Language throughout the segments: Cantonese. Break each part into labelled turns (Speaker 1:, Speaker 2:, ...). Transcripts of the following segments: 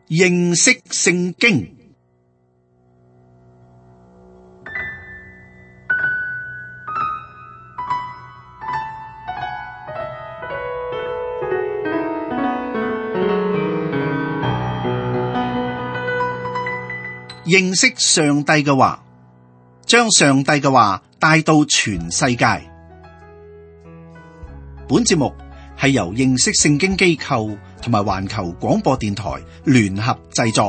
Speaker 1: 認識聖經。認識上帝嘅話，將上帝嘅話帶到全世界。本節目係由認識聖經機構同埋環球廣播電台聯合製作。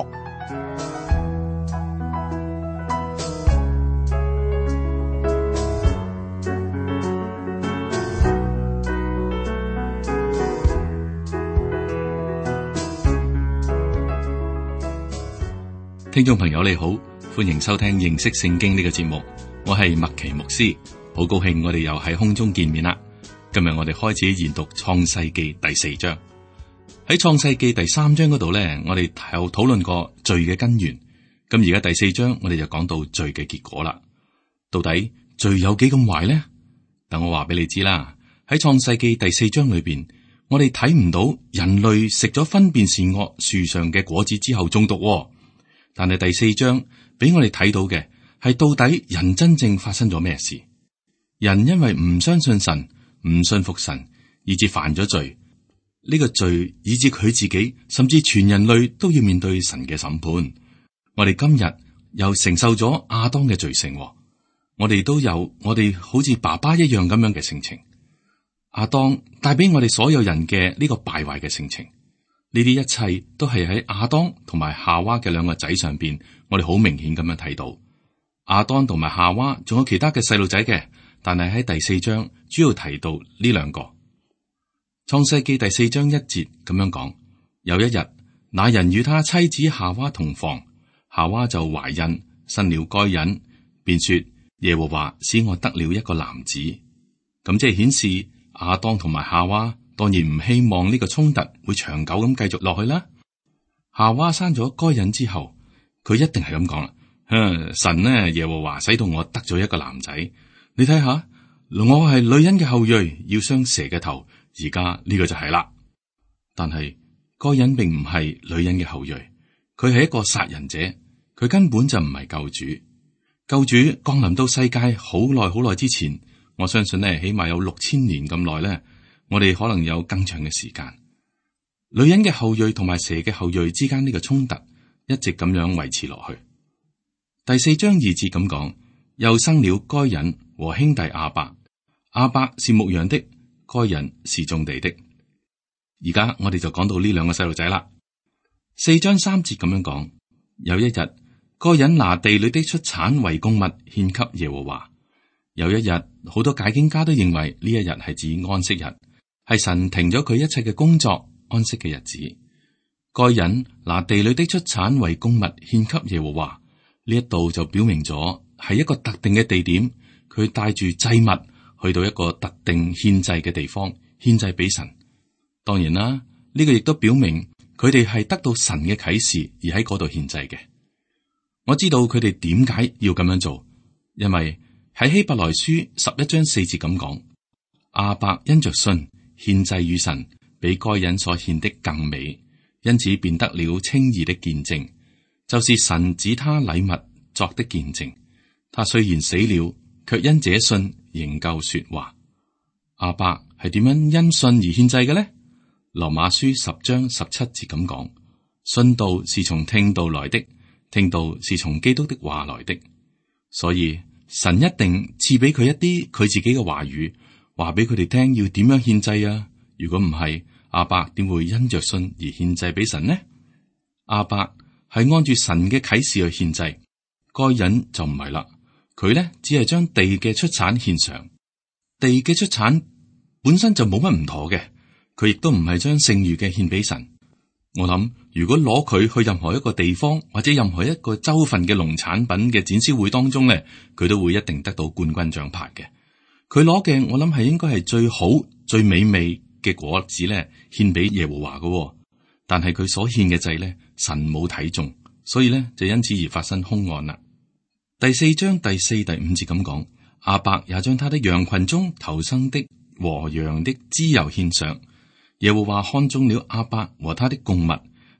Speaker 2: 聽眾朋友你好，歡迎收聽認識聖經呢個節目，我係麥奇牧師，好高興我哋又喺空中見面啦。今日我哋開始研讀創世記第4章。喺創世記第3章嗰度呢，我哋有討論過罪嘅根源。咁而家第4章我哋就講到罪嘅結果啦。到底罪有幾咁壞呢？等我話俾你知啦。喺創世記第4章裏邊，我哋睇唔到人類食咗分辨善惡樹上嘅果子之後中毒。但係第4章俾我哋睇到嘅係到底人真正發生咗咩事？人因為唔相信神、唔信服神，以致犯咗罪。呢個罪以致佢自己，甚至全人類都要面對神嘅審判。我哋今日又承受咗亞當嘅罪性，我哋都有我哋好似爸爸一樣咁樣嘅性情。亞當帶俾我哋所有人嘅呢個敗壞嘅性情。呢啲一切都係喺亞當同埋夏娃嘅兩個仔上邊，我哋好明顯咁樣睇到。亞當同埋夏娃仲有其他嘅細路仔嘅，但係喺第4章主要提到呢兩個。創世記第4章1節咁樣講：有一日，那人與他妻子夏娃同房，夏娃就懷孕，生了該隱，便說：耶和華使我得了一個男子。咁即係顯示亞當同埋夏娃當然唔希望呢個衝突會長久咁繼續落去啦。夏娃生咗該隱之後，佢一定係咁講啦：神呢，耶和華使到我得咗一個男仔。你睇下，我係女人嘅後裔，要傷蛇嘅頭。而家呢個就係啦。但係該隱並唔係女人嘅後裔，佢係一個殺人者，佢根本就唔係救主。救主降臨到世界好耐好耐之前，我相信呢，起碼有6000年咁耐咧。我哋可能有更長嘅時間。女人嘅後裔同埋蛇嘅後裔之間呢個衝突一直咁樣維持落去。第4章2節咁講：又生了該隱和兄弟亞伯，亞伯是牧羊的，該隱是種地的。而家我哋就講到呢兩個細路仔啦。4章3節咁樣講：有一日，該隱拿地裏的出產為供物獻給耶和華。有一日，好多解經家都認為呢一日係指安息日。係神停咗佢一切嘅工作，安息嘅日子。該隱拿地裏的出產為供物獻給耶和華，呢一度就表明咗係一個特定嘅地點，佢帶住祭物去到一個特定獻祭嘅地方，獻祭俾神。當然啦，呢個亦都表明佢哋係得到神嘅啟示而喺嗰度獻祭嘅。我知道佢哋點解要咁樣做，因為喺希伯來書11章4節咁講：亞伯因着信獻祭與神，比該隱所獻的更美，因此便得了稱義的見證，就是神指他禮物作的見證。他雖然死了，卻因這信仍舊說話。亞伯係點樣因信而獻祭嘅呢？羅馬書10章17節咁講：信道是從聽道來的，聽道是從基督的話來的。所以神一定賜俾佢一啲佢自己嘅話語，話俾佢哋聽要點樣獻祭啊！如果唔係，亞伯點會因着信而獻祭俾神呢？亞伯係按住神嘅啟示去獻祭，該隱就唔係啦。佢呢只係將地嘅出產獻上，地嘅出產本身就冇乜唔妥嘅。佢亦都唔係將剩餘嘅獻俾神。我諗如果攞佢去任何一個地方或者任何一個州份嘅農產品嘅展銷會當中呢，佢都會一定得到冠軍獎牌嘅。佢攞嘅，我諗係應該係最好最美味嘅果子咧，獻俾耶和華嘅。但係佢所獻嘅祭咧，神冇睇中，所以咧就因此而發生凶案啦。第4章第4、第5節咁講：亞伯也將他的羊群中頭生的和羊的脂油獻上。耶和華看中了亞伯和他的供物，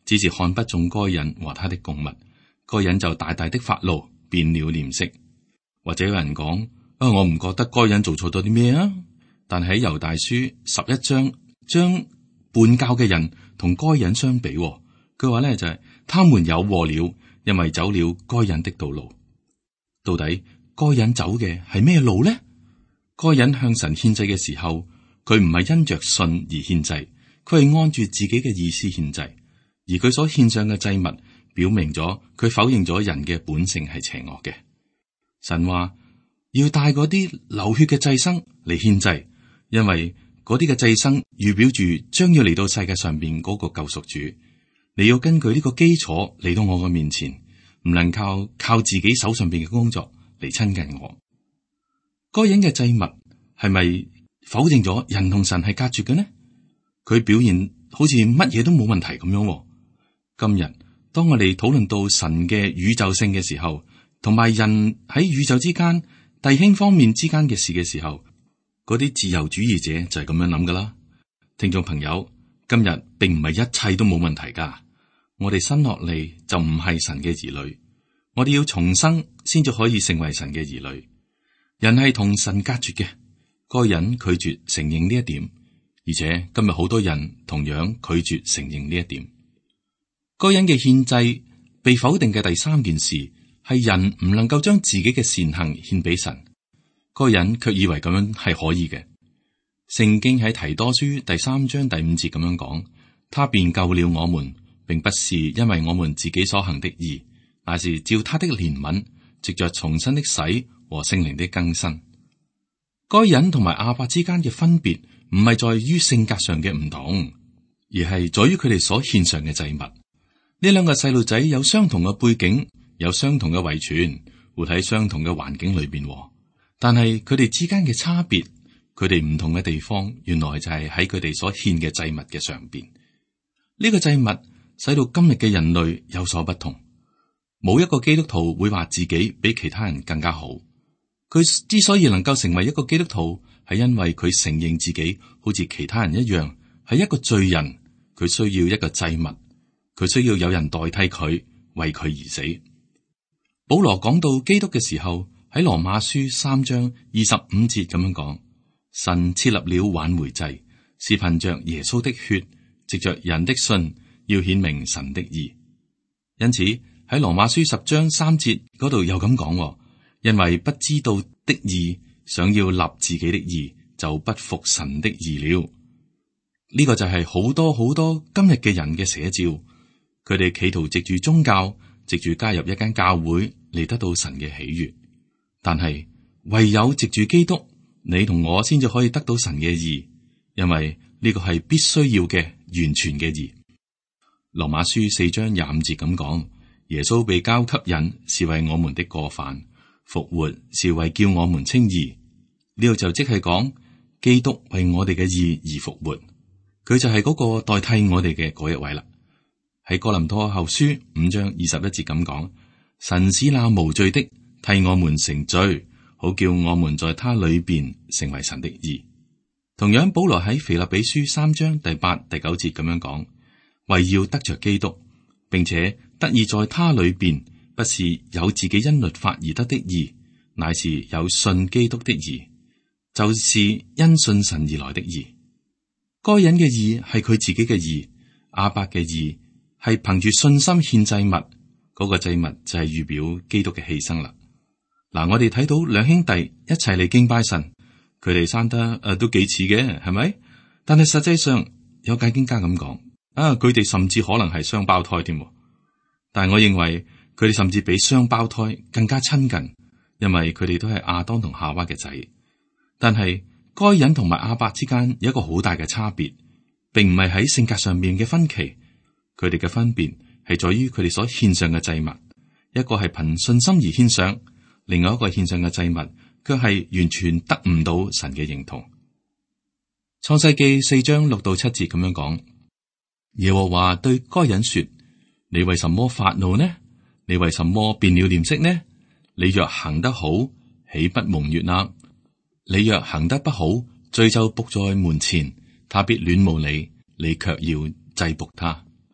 Speaker 2: 只是看不中該人和他的供物，該人就大大的發怒，變了臉色。或者有人講，我唔覺得該人做錯咗啲咩啊。但喺猶大書11章，將叛教嘅人同該人相比，佢話咧就係他們有禍了，因為走了該人的道路。到底該人走嘅係咩路呢？該人向神獻祭嘅時候，佢唔係因着信而獻祭，佢係按住自己嘅意思獻祭，而佢所獻上嘅祭物表明咗佢否認咗人嘅本性係邪惡嘅。神話要帶嗰啲流血嘅祭牲嚟獻祭，因為嗰啲嘅祭牲預表住將要嚟到世界上邊嗰個救贖主。你要根據呢個基礎嚟到我嘅面前，唔能靠自己手上邊嘅工作嚟親近我。該人嘅祭物係咪否定咗人同神係隔絕嘅呢？佢表現好似乜嘢都冇問題咁樣。今日當我哋討論到神嘅宇宙性嘅時候，同埋人喺宇宙之間弟兄方面之間嘅事嘅時候，嗰啲自由主義者就係咁樣諗噶啦。聽眾朋友，今日並唔係一切都冇問題噶。我哋生落嚟就唔係神嘅兒女，我哋要重生先至可以成為神嘅兒女。人係同神隔絕嘅，該人拒絕承認呢一點，而且今日好多人同樣拒絕承認呢一點。該人嘅獻祭被否定嘅第三件事係人唔能夠將自己嘅善行獻俾神，該人卻以為咁樣係可以嘅。聖經喺提多書第3章第5節咁樣講，他便救了我們，並不是因為我們自己所行的義，乃是照他的憐憫，藉着重生的洗和聖靈的更新。該人同埋亞伯之間嘅分別唔係在於性格上嘅唔同，而係在於佢哋所獻上嘅祭物。呢兩個細路仔有相同嘅背景，有相同嘅遺傳，活喺相同嘅環境裏邊，但係佢哋之間嘅差別，佢哋唔同嘅地方，原來就係喺佢哋所獻嘅祭物嘅上邊。呢個祭物使到今日嘅人類有所不同。冇一個基督徒會話自己比其他人更加好。佢之所以能夠成為一個基督徒，係因為佢承認自己好似其他人一樣係一個罪人，佢需要一個祭物，佢需要有人代替佢為佢而死。保羅講到基督嘅時候，喺羅馬書3章25節咁樣講，神設立了挽回祭，是憑着耶穌的血，藉着人的信，要顯明神的義。因此喺羅馬書10章3節嗰度又咁講，因為不知道的義想要立自己的義，就不服神的義了。呢個就係好多好多今日嘅人嘅寫照，佢哋企圖藉住宗教，藉住加入一間教會嚟得到神嘅喜悅。但係唯有藉住基督，你同我先至可以得到神嘅義，因為呢個係必須要嘅完全嘅義。羅馬書4章25節咁講，耶穌被交給人，是為我們的過犯；復活是為叫我們稱義。呢度就即係講基督為我哋嘅義而復活，佢就係嗰個代替我哋嘅嗰一位啦。喺哥林多後書5章21節咁講，神使那無罪的替我們成罪，好叫我們在他裏邊成為神的義。同樣保羅喺腓立比書3章第8、第9節咁樣講，為要得着基督，並且得以在他裏邊，不是有自己因律法而得的義，乃是有信基督的義，就是因信神而來的義。該人嘅義係佢自己嘅義，亞伯嘅義係憑住信心獻祭物，嗰個祭物就係預表基督嘅犧牲啦。嗱，我哋睇到兩兄弟一齊嚟敬拜神，佢哋生得都幾似嘅，係咪？但係實際上有解經家咁講，佢哋甚至可能係雙胞胎添。但係我認為佢哋甚至比雙胞胎更加親近，因為佢哋都係亞當同夏娃嘅仔。但係該人同埋亞伯之間有一個好大嘅差別，並唔係喺性格上面嘅分歧，佢哋嘅分別係在於佢哋所獻上嘅祭物，一個係憑信心而獻上，另外一個獻上嘅祭物卻係完全得唔到神嘅認同。創世記4章6到7節咁樣講，耶和華對該人說：你為什麼發怒呢？你為什麼變了臉色呢？你若行得好，豈不蒙悅納？你若行得不好，罪就伏在門前，他必戀慕你，你卻要制伏他。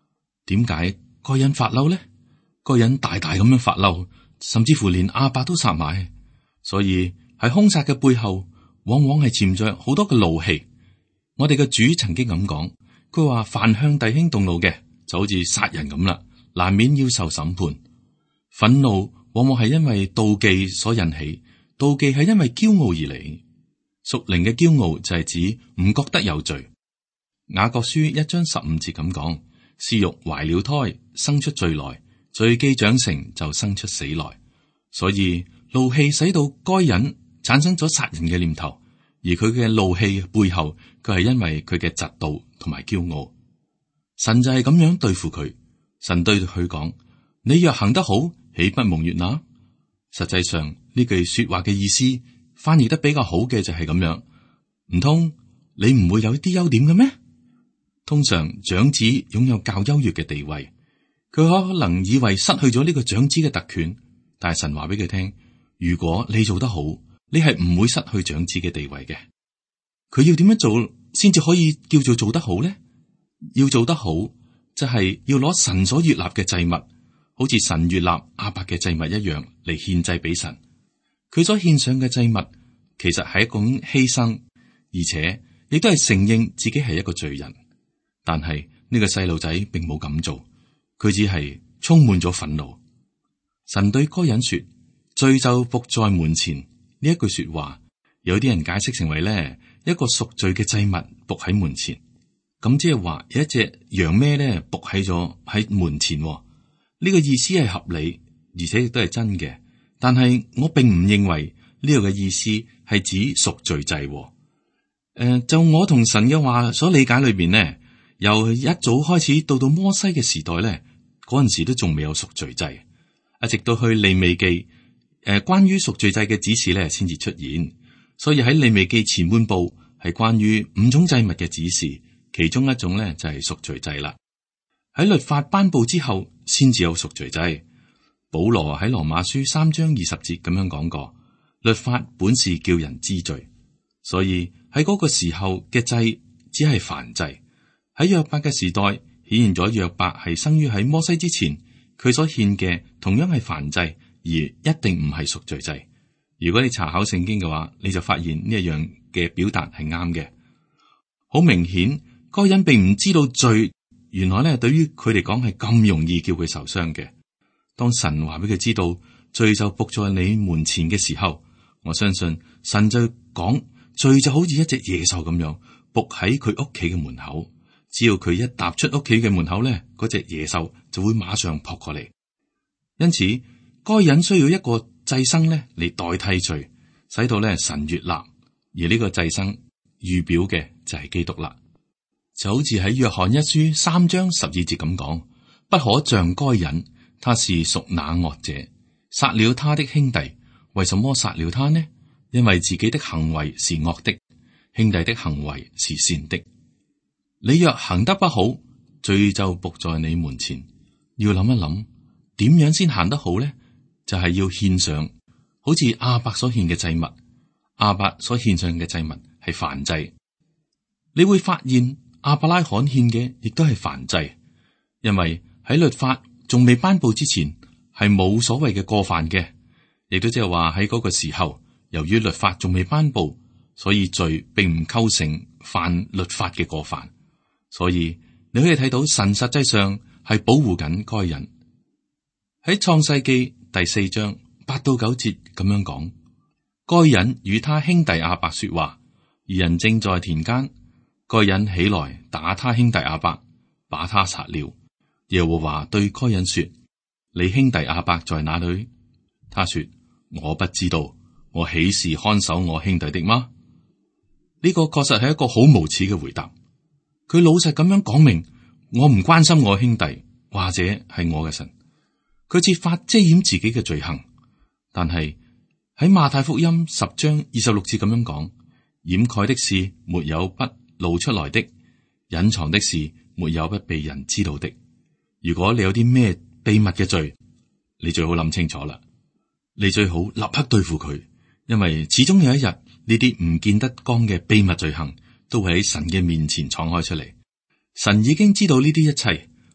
Speaker 2: 點解該隱發嬲呢？該隱大大咁樣發嬲，甚至乎連亞伯都殺埋。所以喺兇殺嘅背後，往往係潛着好多嘅怒氣。我哋嘅主曾經咁講，佢話凡向弟兄動怒嘅，就好似殺人咁啦，難免要受審判。憤怒往往係因為妒忌所引起，妒忌係因為驕傲而嚟。屬靈嘅驕傲就係指唔覺得有罪。雅各書1章15節咁講，是肉懷了胎，生出罪來，罪既長成，就生出死來。所以怒氣使到該隱產生咗殺人嘅念頭，而佢嘅怒氣背後，佢係因為佢嘅嫉妒同埋驕傲。神就係咁樣對付佢。神對佢講：你若行得好，豈不蒙悅納？實際上呢句說話嘅意思，翻譯得比較好嘅就係咁樣。唔通你唔會有啲優點嘅咩？通常長子擁有較優越嘅地位，佢可能以為失去咗呢個長子嘅特權，但係神話俾佢聽，如果你做得好，你係唔會失去長子嘅地位嘅。佢要點樣做先至可以叫做做得好呢？要做得好，就係要攞神所悅納嘅祭物，好似神悅納亞伯嘅祭物一樣嚟獻祭俾神。佢所獻上嘅祭物其實係一種犧牲，而且亦都係承認自己係一個罪人。但係呢個細路仔並冇咁做，佢只係充滿咗憤怒。神對該隱說：罪就伏在門前。呢一句說話，有啲人解釋成為咧一個贖罪嘅祭物伏喺門前。咁即係話有一隻羊咩咧伏喺門前。呢個意思係合理，而且亦都係真嘅。但係我並唔認為呢個嘅意思係指贖罪祭。就我同神嘅話所理解裏邊呢，由一早開始到摩西嘅時代咧，嗰陣時都仲未有贖罪祭，直到去利未記，關於贖罪祭嘅指示咧先至出現。所以喺利未記前半部係關於5種祭物嘅指示，其中一種咧就係贖罪祭啦。喺律法頒布之後，先至有贖罪祭。保羅喺羅馬書3章20節咁樣講過，律法本是叫人知罪，所以喺嗰個時候嘅祭只係燔祭。喺約伯嘅時代，顯現咗約伯係生於喺摩西之前，佢所獻嘅同樣係燔祭，而一定唔係贖罪祭。如果你查考聖經嘅話，你就發現呢一樣嘅表達係啱嘅。好明顯，該隱並唔知道罪，原來咧對於佢嚟講係咁容易叫佢受傷嘅。當神話俾佢知道罪就伏在你門前嘅時候，我相信神就講，罪就好似一隻野獸咁樣伏喺佢屋企嘅門口。只要佢一踏出屋企嘅門口咧，嗰隻野獸就會馬上撲過嚟。因此，該隱需要一個祭牲咧嚟代替罪，使到咧神悅納。而呢個祭牲預表嘅就係基督啦。就好似喺約翰一書3章12節咁講，不可像該隱，他是屬那惡者，殺了他的兄弟。為什麼殺了他呢？因為自己的行為是惡的，兄弟的行為是善的。你若行得不好，罪就伏在你門前。要諗一諗，點樣先行得好呢？就係要獻上，好似亞伯所獻嘅祭物。亞伯所獻上嘅祭物係燔祭。你會發現亞伯拉罕獻嘅亦都係燔祭，因為喺律法仲未頒布之前，係冇所謂嘅過犯嘅。亦都即係話喺嗰個時候，由於律法仲未頒布，所以罪並唔構成犯律法嘅過犯。所以你可以睇到神實際上係保護緊該隱。喺創世記第4章8到9節咁樣講，該隱與他兄弟亞伯說話，二人正在田間，該隱起來打他兄弟亞伯，把他殺了。耶和華對該隱說：你兄弟亞伯在哪裏？他說：我不知道，我豈是看守我兄弟的嗎？呢個確實係一個好無恥嘅回答。佢老實咁樣講明，我唔關心我兄弟，或者係我嘅神。佢設法遮掩自己嘅罪行，但係喺馬太福音10章26節咁樣講，掩蓋的事沒有不露出來的，隱藏的事沒有不被人知道的。如果你有啲咩秘密嘅罪，你最好諗清楚啦。你最好立刻對付佢，因為始終有一日呢啲唔見得光嘅秘密罪行都會喺神嘅面前敞開出嚟。神已經知道呢啲一切，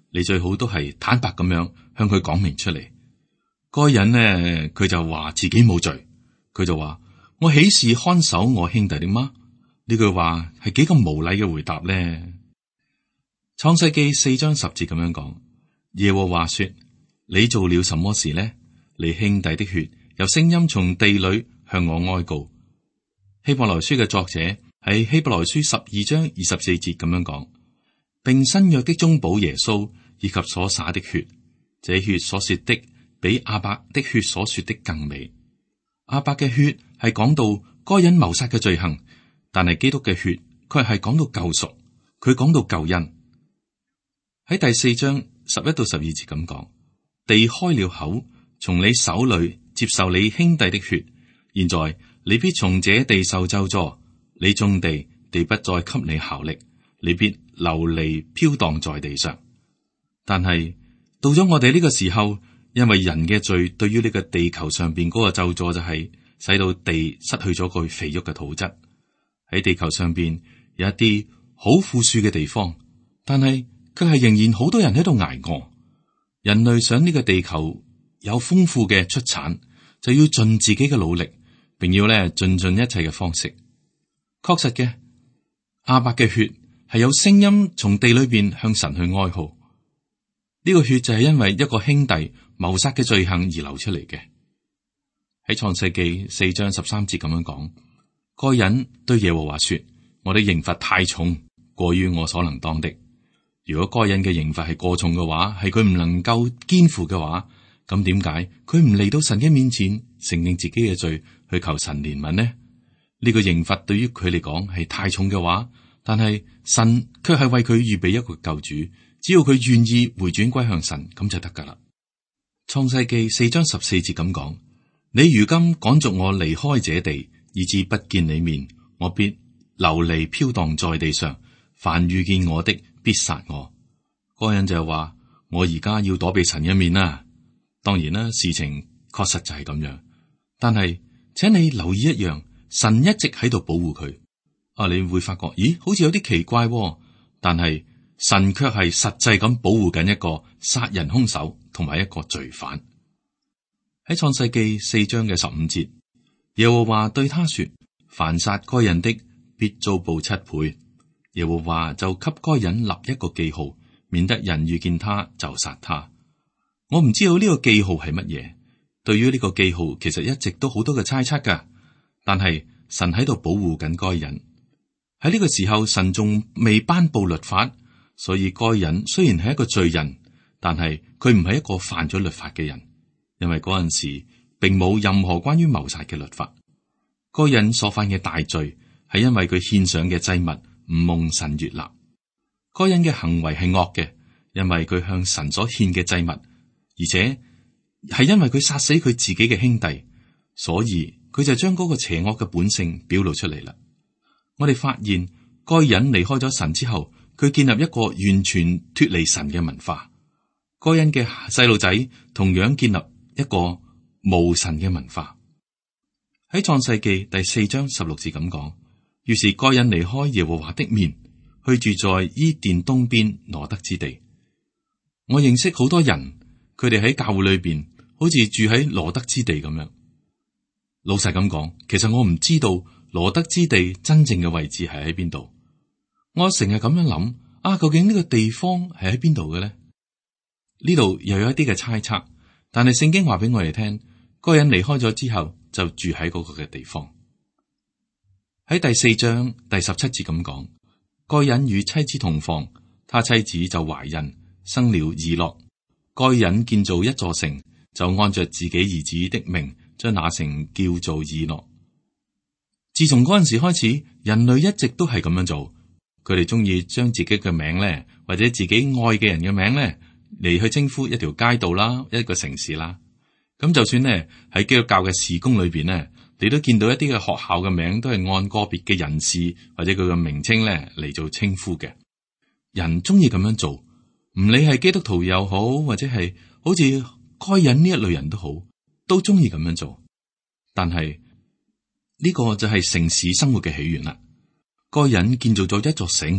Speaker 2: 你最好都係坦白咁樣向佢講明出嚟。該人呢，佢就話自己冇罪，佢就話我豈是看守我兄弟的嗎？呢句話係幾咁無禮嘅回答呢？創世記4章10節咁樣講，耶和華說：你做了什麼事呢？你兄弟的血有聲音從地裏向我哀告。希伯來書嘅作者喺希伯來書12章24節咁樣講，並新約的中保耶穌以及所灑的血，這血所說的比亞伯的血所說的更美。亞伯嘅血係講到該人謀殺嘅罪行，但係基督嘅血佢係講到救贖，佢講到救恩。喺第4章11到12節咁講，地開了口，從你手裏接受你兄弟的血，現在你必從這地受咒詛，你種地，地不再給你效力，你必流離飄蕩在地上。但係到咗我哋呢個時候，因為人嘅罪，對於呢個地球上邊嗰個咒詛就係使到地失去咗個肥沃嘅土質。喺地球上邊有一啲好富庶嘅地方，但係佢係仍然好多人喺度挨餓。人類想呢個地球有豐富嘅出產，就要盡自己嘅努力，並要咧盡一切嘅方式。確實嘅，亞伯嘅血係有聲音從地裏邊向神去哀號。呢個血就係因為一個兄弟謀殺嘅罪行而流出嚟嘅。喺創世記4章13節咁樣講，該人對耶和華說：我的刑罰太重，過於我所能當的。如果該人嘅刑罰係過重嘅話，係佢唔能夠肩負嘅話，咁點解佢唔嚟到神嘅面前承認自己嘅罪，去求神憐憫呢？呢個刑罰對於佢嚟講係太重嘅話，但係神卻係為佢預備一個救主，只要佢願意回轉歸向神，咁就得噶啦。創世記4章14節咁講：你如今趕逐我離開這地，以致不見你面，我必流離飄蕩在地上，凡遇見我的必殺我。嗰人就話：我而家要躲避神嘅面啦。當然啦，事情確實就係咁樣，但係請你留意一樣，神一直喺度保護佢。你會發覺，咦，好似有啲奇怪喎，但係神卻係實際咁保護緊一個殺人兇手同埋一個罪犯。喺創世記4章嘅15節，耶和華對他說：凡殺該人的，必遭報7倍。耶和華就給該人立一個記號，免得人遇見他就殺他。我唔知道呢個記號係乜嘢。對於呢個記號，其實一直都好多嘅猜測噶。但係神喺度保護緊該人。喺呢個時候，神仲未頒布律法，所以該人雖然係一個罪人，但係佢唔係一個犯咗律法嘅人，因為嗰陣時並冇任何關於謀殺嘅律法。該人所犯嘅大罪係因為佢獻上嘅祭物唔蒙神悅納。該人嘅行為係惡嘅，因為佢向神所獻嘅祭物，而且係因為佢殺死佢自己嘅兄弟，所以佢就將嗰個邪惡嘅本性表露出嚟啦。我哋發現該人離開咗神之後，佢建立一個完全脫離神嘅文化。該人嘅細路仔同樣建立一個無神嘅文化。喺創世記第4章16節咁講，於是該人離開耶和華的面，去住在伊甸東邊羅得之地。我認識好多人，佢哋喺教會裏邊好似住喺羅得之地咁樣。老實咁講，其實我唔知道羅得之地真正嘅位置係喺邊度。我成日咁樣諗，究竟呢個地方係喺邊度嘅咧？呢度又有一啲嘅猜測，但係聖經話俾我哋聽，該人離開咗之後就住喺嗰個嘅地方。喺第4章第17節咁講，該人與妻子同房，他妻子就懷孕，生了以諾。該人建造一座城，就按着自己兒子的名，將那城叫做以諾。自從嗰陣時開始，人類一直都係咁樣做。佢哋中意將自己嘅名咧，或者自己愛嘅人嘅名咧，嚟去稱呼一條街道啦，一個城市啦。咁就算咧喺基督教嘅事工裏邊咧，你都見到一啲嘅學校嘅名都係按個別嘅人士或者佢嘅名稱咧嚟做稱呼嘅。人中意咁樣做，唔理係基督徒又好，或者係好似該人呢一類人都好，都中意咁樣做。但係呢個就係城市生活嘅起源啦。該人建造咗一座城，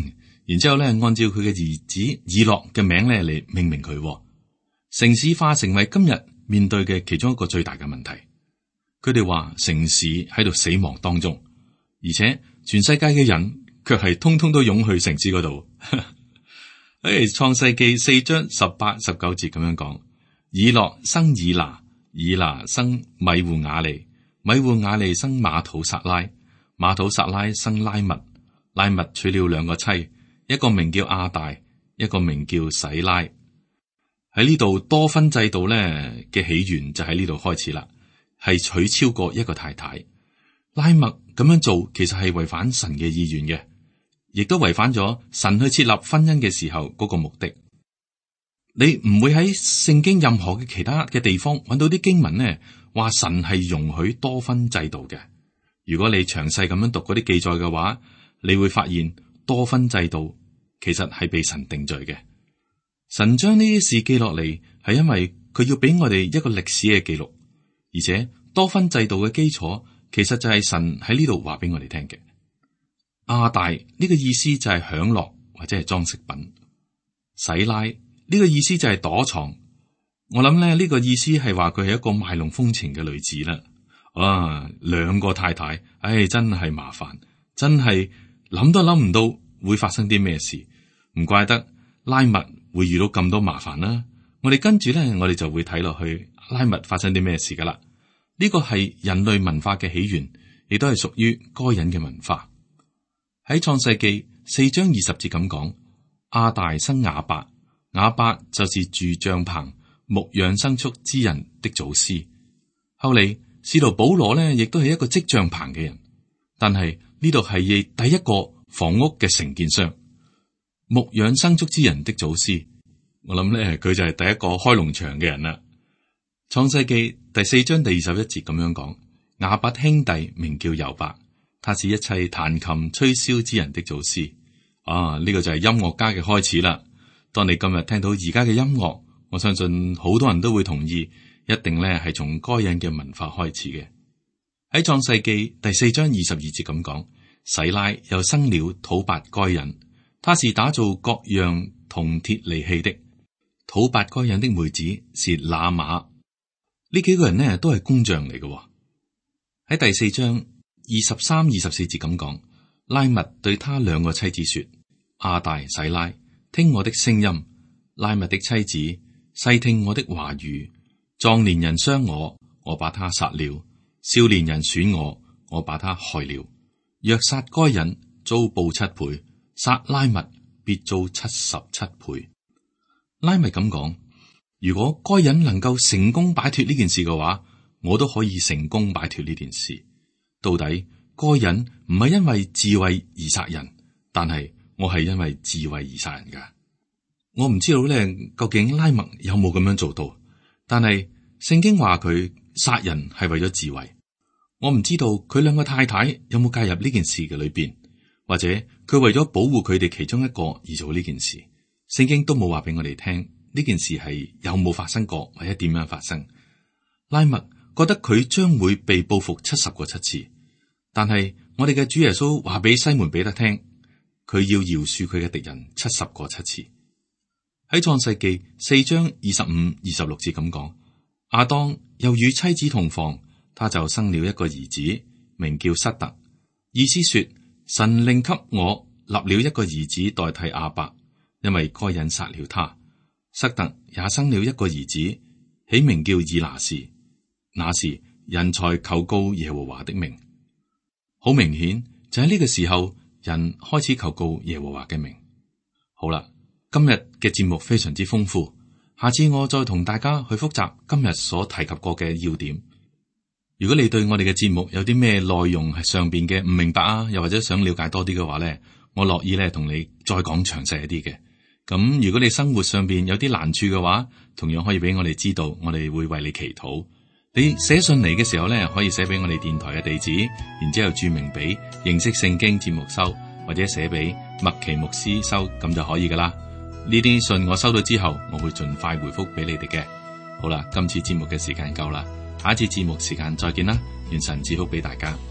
Speaker 2: 然之後咧，按照佢嘅兒子以諾嘅名咧嚟命名佢。城市化成為今日面對嘅其中一個最大嘅問題。佢哋話城市喺度死亡當中，而且全世界嘅人卻係通通都湧去城市嗰度。創世記4章18、19節咁樣講：以諾生以拿，以拿生米戶雅利，米戶雅利生馬土撒拉，馬土撒拉生拉密，拉密娶了2個妻，一個名叫亞大，一個名叫洗拉。喺呢度多婚制度咧嘅起源就喺呢度開始啦，係娶超過一個太太。拉密咁樣做其實係違反神嘅意願嘅，亦都違反咗神去設立婚姻嘅時候嗰個目的。你唔會喺聖經任何嘅其他嘅地方揾到啲經文呢，話神係容許多婚制度嘅。如果你詳細咁樣讀嗰啲記載嘅話，你會發現多婚制度其實係被神定罪嘅。神將呢啲事記落嚟，係因為佢要俾我哋一個歷史嘅記錄，而且多婚制度嘅基礎其實就係神喺呢度話俾我哋聽嘅。亞大呢個意思就係享樂或者係裝飾品，洗拉呢個意思就係躲藏。我諗咧呢個意思係話佢係一個賣弄風情嘅女子啦。2個太太，真係麻煩，真係諗都諗唔到會發生啲咩事，唔怪得拉密會遇到咁多麻煩啦。我哋跟住咧，我哋就會睇落去拉密發生啲咩事噶啦。呢個係人類文化嘅起源，亦都係屬於該隱嘅文化。喺創世記4章20節咁講：亞大生亞伯，亞伯就是住帳棚、牧養牲畜之人的祖師。後嚟使徒保羅呢，亦都係一個織帳棚嘅人，但係呢度係第一個房屋嘅承建商。牧養牲畜之人的祖師，我諗咧佢就係第一個開農場嘅人啦。創世記第4章第21節咁樣講：亞伯兄弟名叫猶伯，他是一切彈琴吹簫之人的祖師。呢個就係音樂家嘅開始啦。當你今日聽到而家嘅音樂，我相信好多人都會同意，一定咧係從該隱嘅文化開始嘅。喺創世記第4章22節咁講：洗拉又生了土伯該隱，他是打造各樣銅鐵利器的。土伯該隱的妹子是拿瑪。呢幾個人呢都係工匠嚟嘅。喺第4章23、24節咁講：拉密對他2個妻子說：亞大、洗拉，聽我的聲音。拉密的妻子細聽我的話語。壯年人傷我，我把他殺了；少年人損我，我把他害了。若殺該隱，遭報7倍；殺拉密，必遭77倍。拉密咁講：如果該隱能夠成功擺脫呢件事嘅話，我都可以成功擺脫呢件事。到底該隱唔係因為智慧而殺人，但係我係因為智慧而殺人噶。我唔知道咧，究竟拉密有冇咁樣做到？但係聖經話佢殺人係為咗智慧。我唔知道佢2個太太有冇介入呢件事嘅裏邊，或者佢為咗保護佢哋其中一個而做呢件事。聖經都冇話俾我哋聽呢件事係有冇發生過，或者點樣發生。拉密覺得佢將會被報復70個7次，但係我哋嘅主耶穌話俾西門彼得聽，佢要饒恕佢嘅敵人70個7次。喺創世記4章25、26節咁講：亞當又與妻子同房，他就生了一個兒子，名叫塞特。意思說，神另給我立了一個兒子代替亞伯，因為該隱殺了他。塞特也生了一個兒子，起名叫以拿士。那時人才求告耶和華的名。好明顯就喺呢個時候，人開始求告耶和華嘅名。好啦。今日嘅節目非常之豐富，下次我再同大家去複習今日所提及過嘅要點。如果你對我哋嘅節目有啲咩內容係上邊嘅唔明白啊，又或者想了解多啲嘅話咧，我樂意咧同你再講詳細一啲嘅。咁如果你生活上邊有啲難處嘅話，同樣可以俾我哋知道，我哋會為你祈禱。你寫信嚟嘅時候咧，可以寫俾我哋電台嘅地址，然之後注明俾認識聖經節目收，或者寫俾麥奇牧師收，咁就可以噶啦。呢啲信我收到之後，我會盡快回覆俾你哋嘅。好啦，今次節目嘅時間夠啦，下一次節目時間再見啦，願神賜福俾大家。